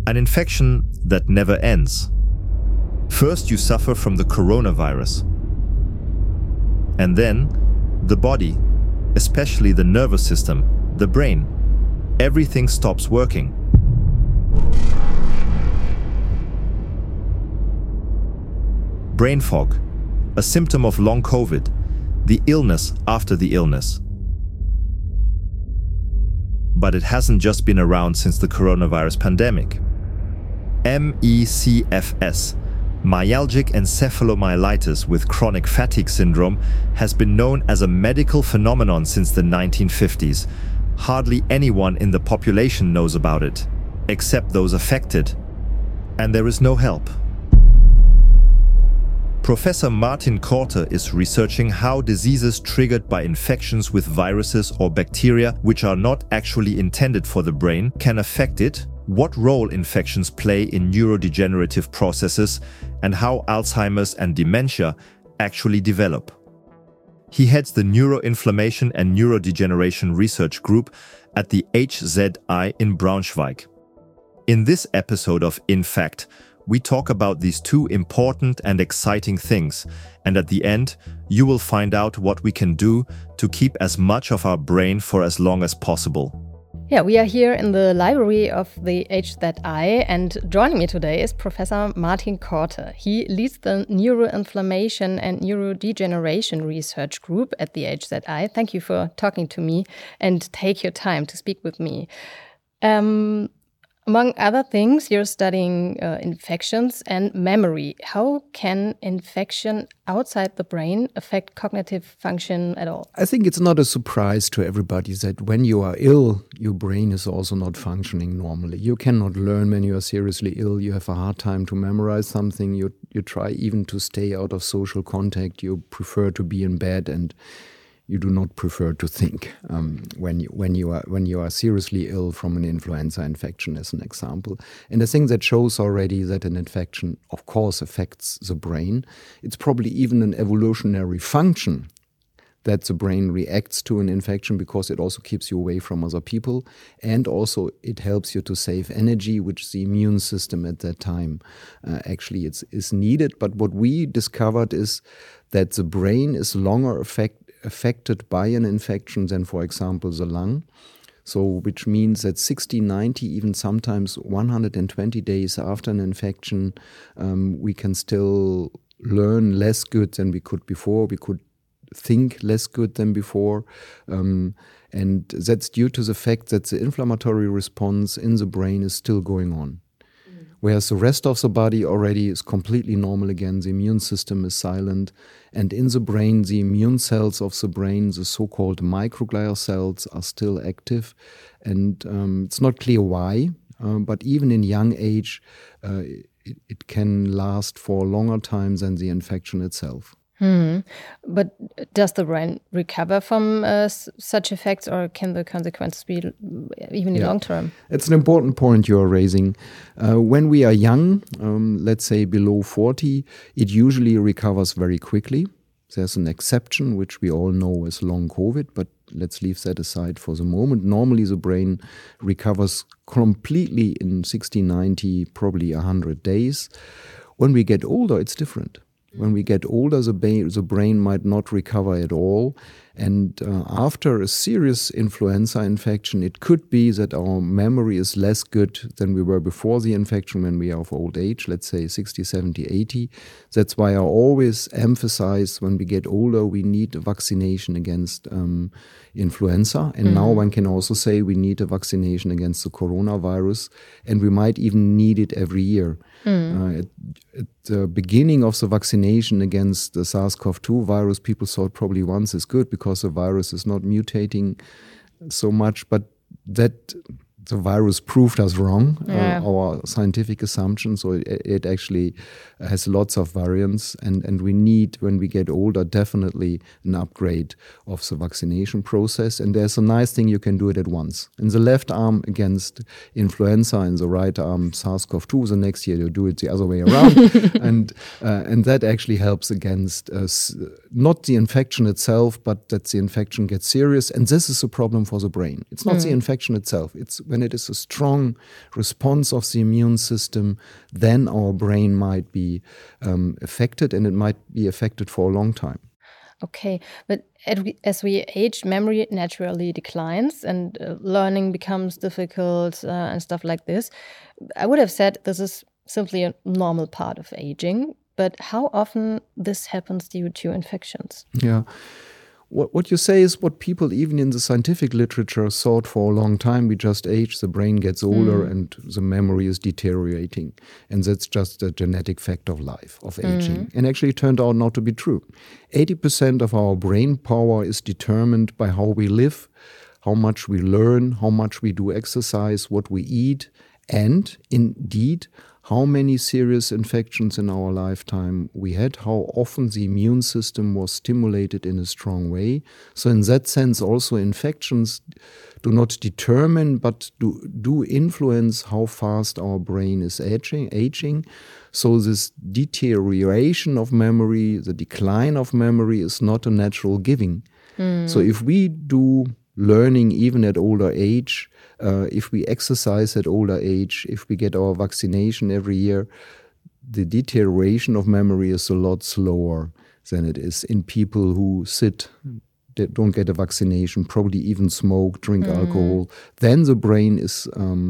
An infection that never ends. First, you suffer from the coronavirus. And then, the body, especially the nervous system, the brain, everything stops working. Brain fog, a symptom of long COVID, the illness after the illness. But it hasn't just been around since the coronavirus pandemic. MECFS, myalgic encephalomyelitis with chronic fatigue syndrome, has been known as a medical phenomenon since the 1950s. Hardly anyone in the population knows about it, except those affected. And there is no help. Professor Martin Korte is researching how diseases triggered by infections with viruses or bacteria which are not actually intended for the brain can affect it, what role infections play in neurodegenerative processes, and how Alzheimer's and dementia actually develop. He heads the Neuroinflammation and Neurodegeneration Research Group at the HZI in Braunschweig. In this episode of In Fact, we talk about these two important and exciting things, and at the end, you will find out what we can do to keep as much of our brain for as long as possible. Yeah, we are here in the library of the HZI, and joining me today is Professor Martin Korte. He leads the Neuroinflammation and Neurodegeneration Research Group at the HZI. Thank you for talking to me and take your time to speak with me. Among other things, you're studying infections and memory. How can infection outside the brain affect cognitive function at all? I think it's not a surprise to everybody that when you are ill, your brain is also not functioning normally. You cannot learn when you are seriously ill. You have a hard time to memorize something. You try even to stay out of social contact. You prefer to be in bed, and you do not prefer to think when you are seriously ill from an influenza infection, as an example. And I think that shows already that an infection, of course, affects the brain. It's probably even an evolutionary function that the brain reacts to an infection, because it also keeps you away from other people, and also it helps you to save energy, which the immune system at that time actually is needed. But what we discovered is that the brain is longer affected by an infection than, for example, the lung. So, which means that 60, 90, even sometimes 120 days after an infection, we can still learn less good than we could before. We could think less good than before. And that's due to the fact that the inflammatory response in the brain is still going on. Whereas the rest of the body already is completely normal again. The immune system is silent. And in the brain, the immune cells of the brain, the so-called microglia cells, are still active. And it's not clear why, but even in young age, it can last for a longer time than the infection itself. But does the brain recover from such effects, or can the consequences be even in long term? It's an important point you are raising. When we are young, let's say below 40, it usually recovers very quickly. There's an exception, which we all know is long COVID, but let's leave that aside for the moment. Normally, the brain recovers completely in 60, 90, probably 100 days. When we get older, it's different. When we get older, the brain might not recover at all. And after a serious influenza infection, it could be that our memory is less good than we were before the infection when we are of old age, let's say 60, 70, 80. That's why I always emphasize when we get older, we need a vaccination against influenza. And now one can also say we need a vaccination against the coronavirus, and we might even need it every year. At the beginning of the vaccination against the SARS-CoV-2 virus, people thought probably once is good because the virus is not mutating so much, but that the virus proved us wrong, our scientific assumptions. So it actually has lots of variants, and we need, when we get older, definitely an upgrade of the vaccination process. And there's a nice thing, you can do it at once. In the left arm against influenza, in the right arm SARS-CoV-2. The next year you do it the other way around. and that actually helps against not the infection itself, but that the infection gets serious. And this is a problem for the brain. It's not the infection itself. It's when when it is a strong response of the immune system, then our brain might be affected, and it might be affected for a long time. Okay, but as we age, memory naturally declines and learning becomes difficult and stuff like this. I would have said this is simply a normal part of aging, but how often this happens due to infections? Yeah. What you say is what people, even in the scientific literature, thought for a long time. We just age, the brain gets older, and the memory is deteriorating. And that's just a genetic fact of life, of aging. And actually it turned out not to be true. 80% of our brain power is determined by how we live, how much we learn, how much we do exercise, what we eat, and indeed, how many serious infections in our lifetime we had, how often the immune system was stimulated in a strong way. So in that sense, also infections do not determine, but do influence how fast our brain is aging. So this deterioration of memory, the decline of memory is not a natural giving. So if we do learning even at older age, if we exercise at older age, if we get our vaccination every year, the deterioration of memory is a lot slower than it is in people who don't get a vaccination, probably even smoke, drink alcohol. Then the brain is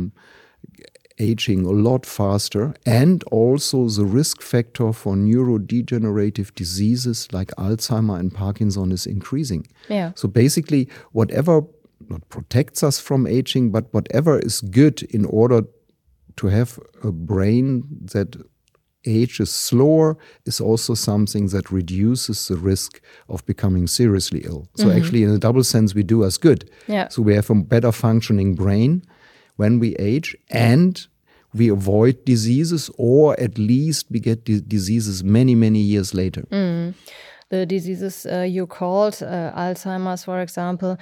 aging a lot faster, and also the risk factor for neurodegenerative diseases like Alzheimer and Parkinson is increasing. Yeah. So basically, whatever not protects us from aging, but whatever is good in order to have a brain that ages slower is also something that reduces the risk of becoming seriously ill. So actually, in a double sense, we do us good. Yeah. So we have a better functioning brain when we age, and we avoid diseases, or at least we get diseases many, many years later. The diseases you called, Alzheimer's, for example,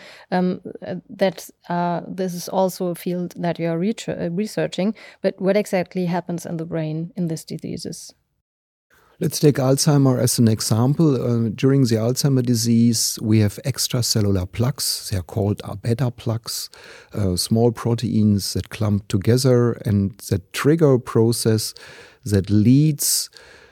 this is also a field that you are researching. But what exactly happens in the brain in these diseases? Let's take Alzheimer as an example. During the Alzheimer disease, we have extracellular plaques. They are called beta plaques, small proteins that clump together and that trigger a process that leads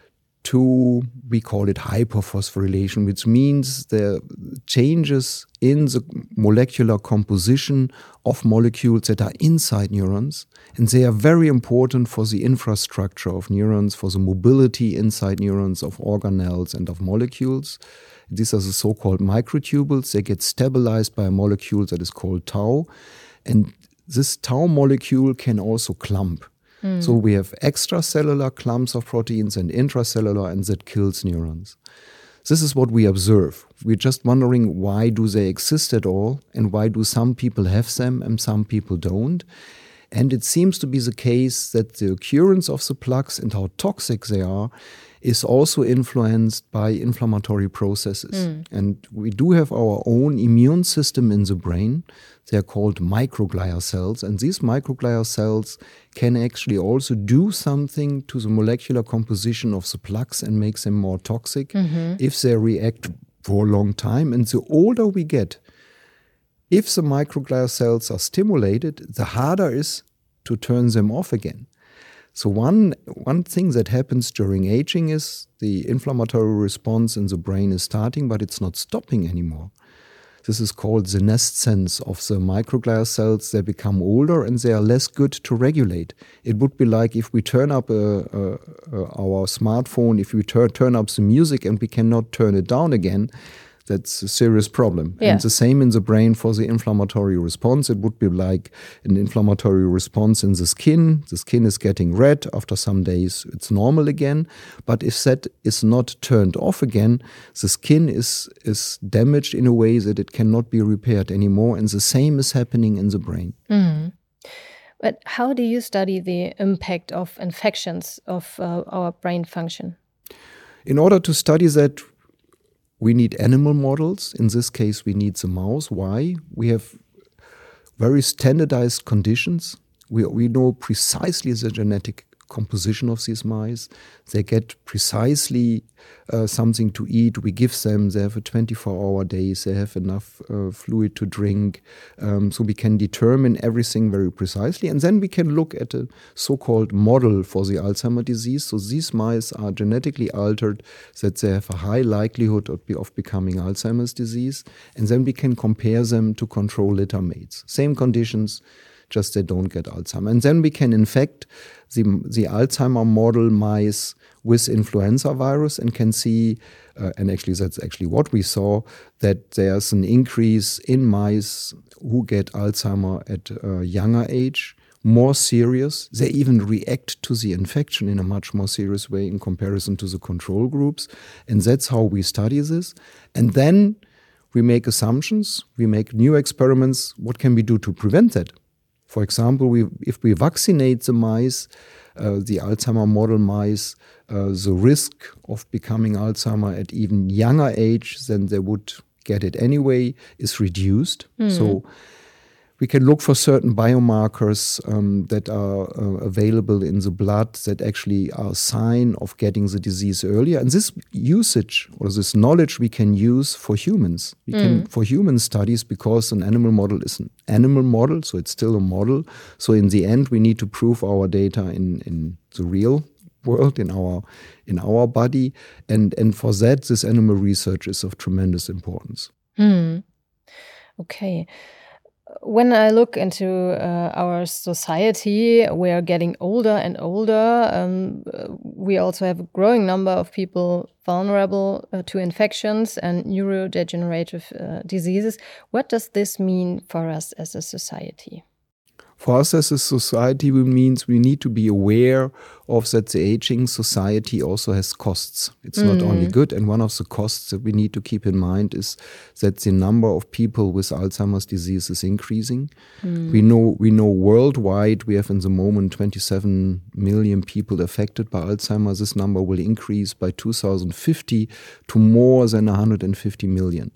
to, we call it hyperphosphorylation, which means the changes in the molecular composition of molecules that are inside neurons. And they are very important for the infrastructure of neurons, for the mobility inside neurons of organelles and of molecules. These are the so-called microtubules. They get stabilized by a molecule that is called tau. And this tau molecule can also clump. So we have extracellular clumps of proteins and intracellular, and that kills neurons. This is what we observe. We're just wondering, why do they exist at all, and why do some people have them and some people don't? And it seems to be the case that the occurrence of the plaques and how toxic they are is also influenced by inflammatory processes. And we do have our own immune system in the brain. They are called microglia cells. And these microglia cells can actually also do something to the molecular composition of the plaques and make them more toxic if they react for a long time. And the older we get, if the microglia cells are stimulated, the harder it is to turn them off again. So one thing that happens during aging is the inflammatory response in the brain is starting, but it's not stopping anymore. This is called senescence of the microglia cells. They become older and they are less good to regulate. It would be like if we turn up our smartphone, if we turn up the music and we cannot turn it down again, that's a serious problem. Yeah. And the same in the brain for the inflammatory response. It would be like an inflammatory response in the skin. The skin is getting red. After some days, it's normal again. But if that is not turned off again, the skin is damaged in a way that it cannot be repaired anymore. And the same is happening in the brain. But how do you study the impact of infections of our brain function? In order to study that, we need animal models. In this case, we need the mouse. Why? We have very standardized conditions. We know precisely the genetic composition of these mice. They get precisely something to eat. We give them, they have a 24-hour day, they have enough fluid to drink. So we can determine everything very precisely. And then we can look at a so-called model for the Alzheimer's disease. So these mice are genetically altered that they have a high likelihood of becoming Alzheimer's disease. And then we can compare them to control litter mates. Same conditions, just they don't get Alzheimer's. And then we can infect the Alzheimer model mice with influenza virus and can see, and actually that's actually what we saw, that there's an increase in mice who get Alzheimer at a younger age, more serious. They even react to the infection in a much more serious way in comparison to the control groups. And that's how we study this. And then we make assumptions, we make new experiments. What can we do to prevent that? For example, if we vaccinate the mice, the Alzheimer model mice, the risk of becoming Alzheimer at even younger age than they would get it anyway is reduced. So we can look for certain biomarkers that are available in the blood that actually are a sign of getting the disease earlier. And this usage or this knowledge we can use for humans. We can for human studies, because an animal model is an animal model, so it's still a model. So in the end, we need to prove our data in the real world, in our body. And for that, this animal research is of tremendous importance. Okay. When I look into our society, we are getting older and older. We also have a growing number of people vulnerable to infections and neurodegenerative diseases. What does this mean for us as a society? For us as a society, it means we need to be aware of that the aging society also has costs. It's not only good. And one of the costs that we need to keep in mind is that the number of people with Alzheimer's disease is increasing. We know worldwide we have in the moment 27 million people affected by Alzheimer's. This number will increase by 2050 to more than 150 million.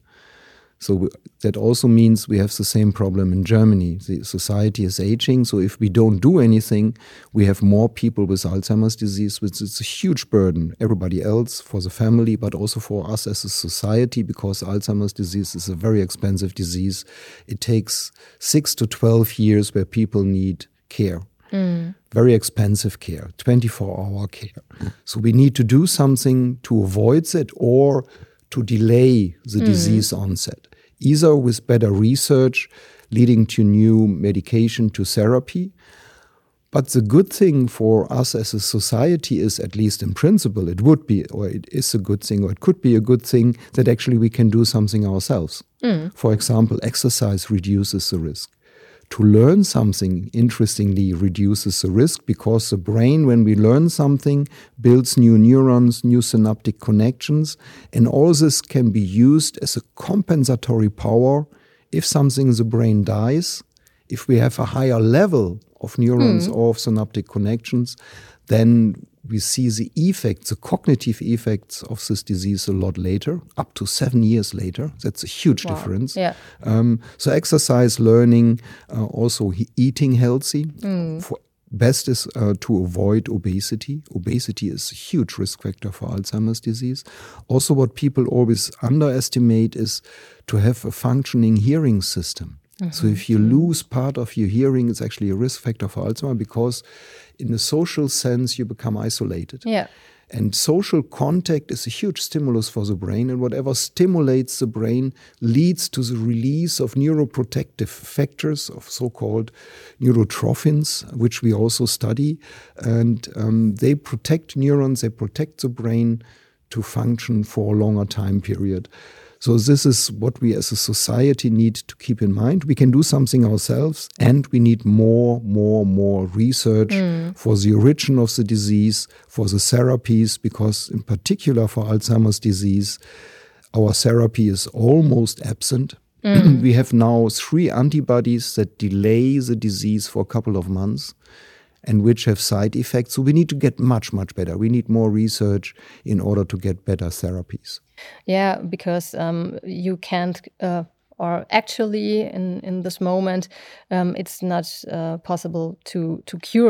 So that also means we have the same problem in Germany. The society is aging, so if we don't do anything, we have more people with Alzheimer's disease, which is a huge burden. Everybody else, for the family, but also for us as a society, because Alzheimer's disease is a very expensive disease. It takes 6 to 12 years where people need care. Very expensive care, 24-hour care. So we need to do something to avoid that or to delay the disease onset, either with better research leading to new medication to therapy. But the good thing for us as a society is, at least in principle, it would be, or it is a good thing, or it could be a good thing, that actually we can do something ourselves. For example, exercise reduces the risk. To learn something, interestingly, reduces the risk, because the brain, when we learn something, builds new neurons, new synaptic connections, and all this can be used as a compensatory power. If something in the brain dies, if we have a higher level of neurons or of synaptic connections, then we see the effects, the cognitive effects of this disease a lot later, up to 7 years later. That's a huge difference. Yeah. So exercise, learning, also eating healthy. Best is to avoid obesity. Obesity is a huge risk factor for Alzheimer's disease. Also, what people always underestimate is to have a functioning hearing system. So if you lose part of your hearing, it's actually a risk factor for Alzheimer's, because in a social sense, you become isolated. Yeah. And social contact is a huge stimulus for the brain, and whatever stimulates the brain leads to the release of neuroprotective factors, of so-called neurotrophins, which we also study. And they protect neurons, they protect the brain to function for a longer time period. So this is what we as a society need to keep in mind. We can do something ourselves, and we need more research for the origin of the disease, for the therapies, because in particular for Alzheimer's disease, our therapy is almost absent. We have now 3 antibodies that delay the disease for a couple of months and which have side effects. So we need to get much better. We need more research in order to get better therapies. Yeah, because you can't, or actually in this moment, it's not possible to cure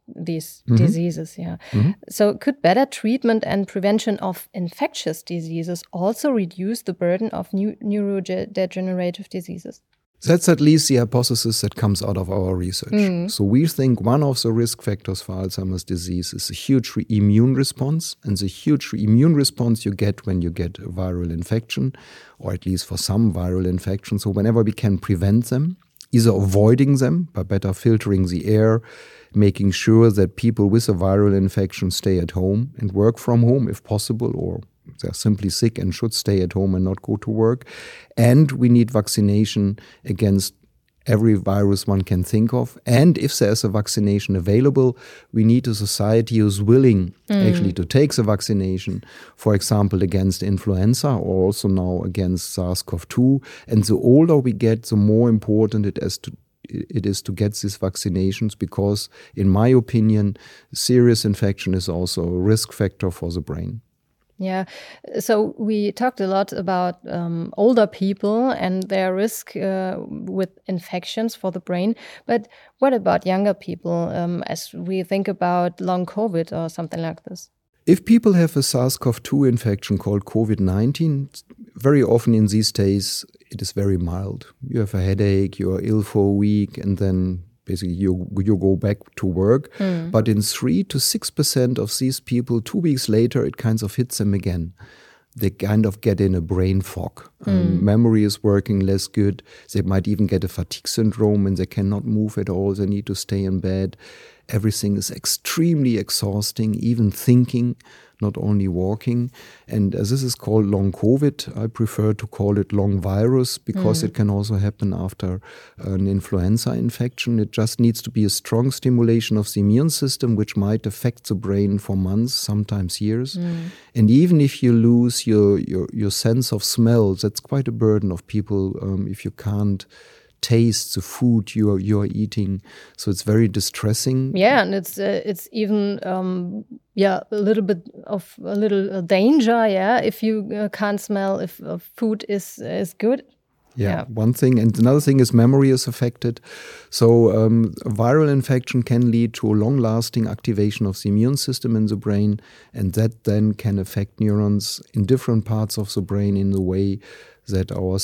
these diseases. Yeah. So could better treatment and prevention of infectious diseases also reduce the burden of neurodegenerative diseases? That's at least the hypothesis that comes out of our research. So we think one of the risk factors for Alzheimer's disease is a huge immune response, and the huge immune response you get when you get a viral infection, or at least for some viral infections. So whenever we can prevent them, either avoiding them by better filtering the air, making sure that people with a viral infection stay at home and work from home if possible, or they're simply sick and should stay at home and not go to work. And we need vaccination against every virus one can think of. And if there's a vaccination available, we need a society who's willing actually to take the vaccination, for example, against influenza or also now against SARS-CoV-2. And the older we get, the more important it is to get these vaccinations, because, in my opinion, serious infection is also a risk factor for the brain. Yeah, so we talked a lot about older people and their risk with infections for the brain. But what about younger people as we think about long COVID or something like this? If people have a SARS-CoV-2 infection called COVID-19, very often in these days it is very mild. You have a headache, you are ill for a week, and then basically you go back to work. But in 3 to 6% of these people, 2 weeks later, it kind of hits them again. They kind of get in a brain fog. Memory is working less good. They might even get a fatigue syndrome and they cannot move at all. They need to stay in bed. Everything is extremely exhausting, even thinking, not only walking. And as this is called long COVID, I prefer to call it long virus, because it can also happen after an influenza infection. It just needs to be a strong stimulation of the immune system, which might affect the brain for months, sometimes years. And even if you lose your sense of smell, that's quite a burden of people if you can't taste the food you are eating. So it's very distressing. Yeah, and it's even a little bit of a little danger. Yeah, if you can't smell if food is good. Yeah, one thing. And another thing is memory is affected. So a viral infection can lead to a long-lasting activation of the immune system in the brain, and that then can affect neurons in different parts of the brain in the way that our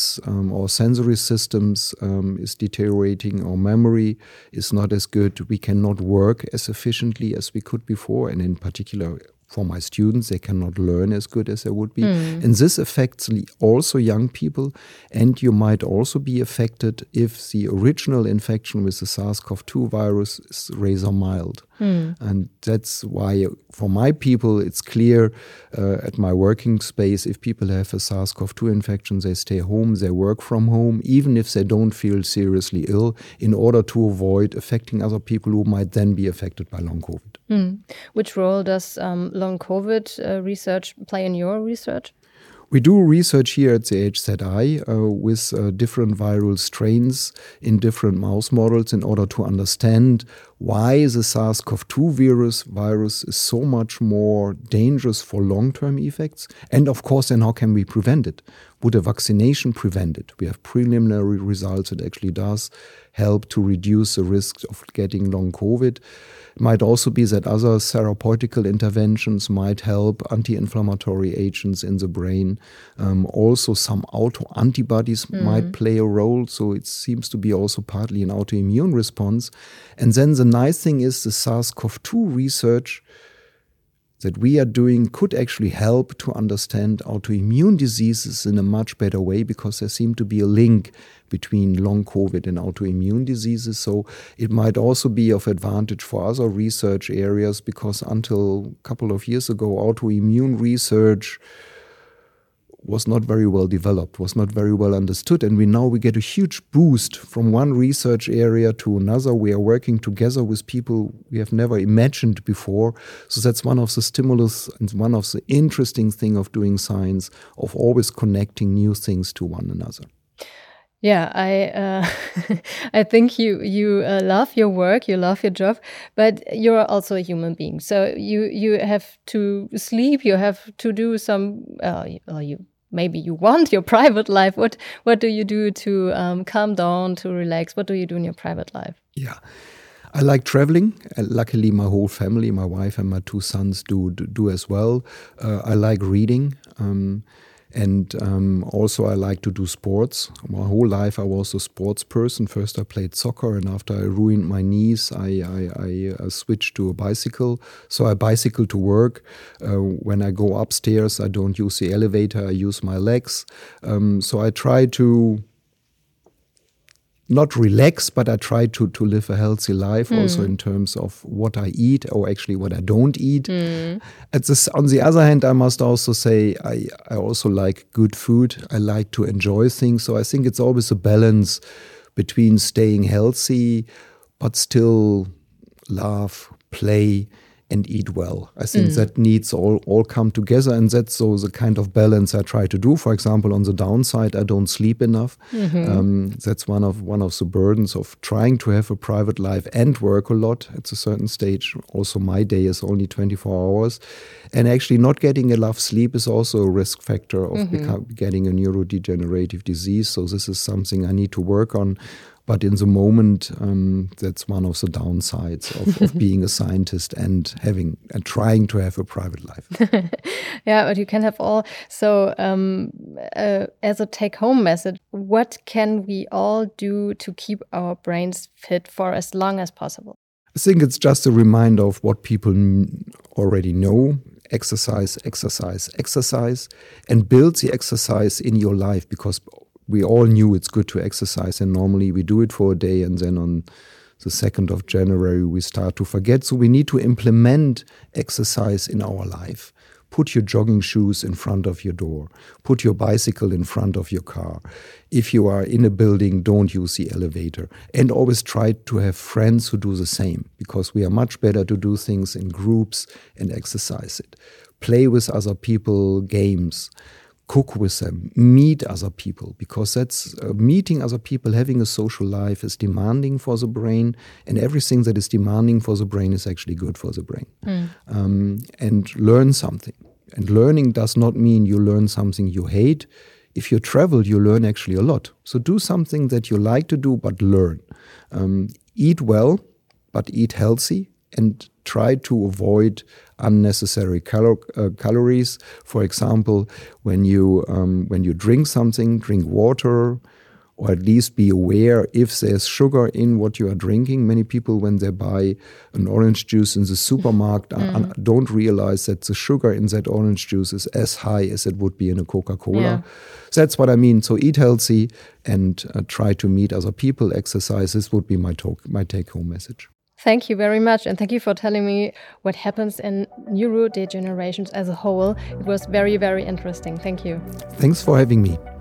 sensory systems is deteriorating, our memory is not as good, we cannot work as efficiently as we could before, and in particular for my students, they cannot learn as good as they would be. And this affects also young people, and you might also be affected if the original infection with the SARS-CoV-2 virus is rather mild. And that's why, for my people, it's clear at my working space, if people have a SARS-CoV-2 infection, they stay home, they work from home, even if they don't feel seriously ill, in order to avoid affecting other people who might then be affected by long COVID. Which role does long COVID research play in your research? We do research here at the HZI with different viral strains in different mouse models in order to understand why the SARS-CoV-2 virus is so much more dangerous for long-term effects. And of course, then how can we prevent it? Would a vaccination prevent it? We have preliminary results that actually does help to reduce the risk of getting long COVID. It might also be that other therapeutical interventions might help, anti-inflammatory agents in the brain. Also, some autoantibodies might play a role, so it seems to be also partly an autoimmune response. And then the nice thing is the SARS-CoV-2 research that we are doing could actually help to understand autoimmune diseases in a much better way, because there seems to be a link between long COVID and autoimmune diseases. So it might also be of advantage for other research areas, because until a couple of years ago, autoimmune research was not very well developed, was not very well understood. And we get a huge boost from one research area to another. We are working together with people we have never imagined before. So that's one of the stimulus and one of the interesting things of doing science, of always connecting new things to one another. Yeah, I think you love your work, you love your job, but you're also a human being. So you have to sleep, you have to do some. Maybe you want your private life. What do you do to calm down, to relax? What do you do in your private life? Yeah. I like traveling. Luckily, my whole family, my wife and my 2 sons do as well. I like reading. And also I like to do sports. My whole life I was a sports person. First I played soccer, and after I ruined my knees, I switched to a bicycle. So I bicycle to work. When I go upstairs, I don't use the elevator, I use my legs. So I try to not relax, but I try to live a healthy life also in terms of what I eat, or actually what I don't eat. On the other hand, I must also say I also like good food. I like to enjoy things. So I think it's always a balance between staying healthy, but still laugh, play, and eat well. I think that needs all come together, and that's the kind of balance I try to do. For example, on the downside, I don't sleep enough. That's one of the burdens of trying to have a private life and work a lot at a certain stage. Also, my day is only 24 hours. And actually not getting enough sleep is also a risk factor of getting a neurodegenerative disease. So this is something I need to work on. But in the moment, that's one of the downsides of being a scientist and trying to have a private life. Yeah, but you can have all. So as a take-home message, what can we all do to keep our brains fit for as long as possible? I think it's just a reminder of what people already know. Exercise, exercise, exercise, and build the exercise in your life, because we all knew it's good to exercise, and normally we do it for a day, and then on the 2nd of January we start to forget. So we need to implement exercise in our life. Put your jogging shoes in front of your door. Put your bicycle in front of your car. If you are in a building, don't use the elevator. And always try to have friends who do the same, because we are much better to do things in groups and exercise it. Play with other people, games. Cook with them, meet other people, because that's meeting other people, having a social life is demanding for the brain, and everything that is demanding for the brain is actually good for the brain. And learn something. And learning does not mean you learn something you hate. If you travel, you learn actually a lot. So do something that you like to do, but learn. Eat well, but eat healthy, and try to avoid unnecessary calories. For example, when you drink something, drink water, or at least be aware if there's sugar in what you are drinking. Many people, when they buy an orange juice in the supermarket, don't realize that the sugar in that orange juice is as high as it would be in a Coca-Cola. Yeah. That's what I mean. So eat healthy and try to meet other people, exercise. This would be my take-home message. Thank you very much, and thank you for telling me what happens in neurodegenerations as a whole. It was very, very interesting. Thank you. Thanks for having me.